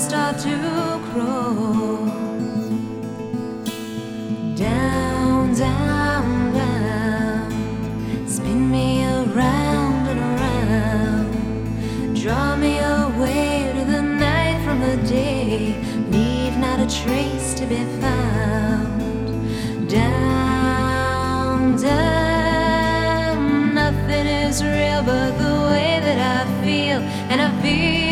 start to crawl down, down, down. Spin me around and around. Draw me away to the night from the day. Leave not a trace to be found. Down, down. Nothing is real but the way that I feel, and I feel